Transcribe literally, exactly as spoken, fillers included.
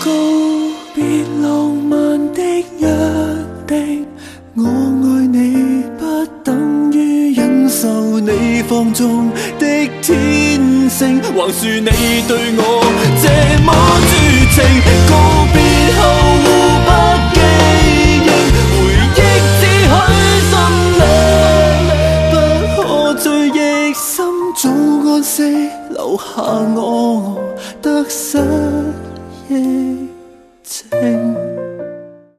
告別浪漫的約定，我愛你不等於忍受你放縱的天性，橫豎你對我這麼絕情，告別後互不記認，回憶只許心領，不可追憶，心早安息，留下我得失憶情。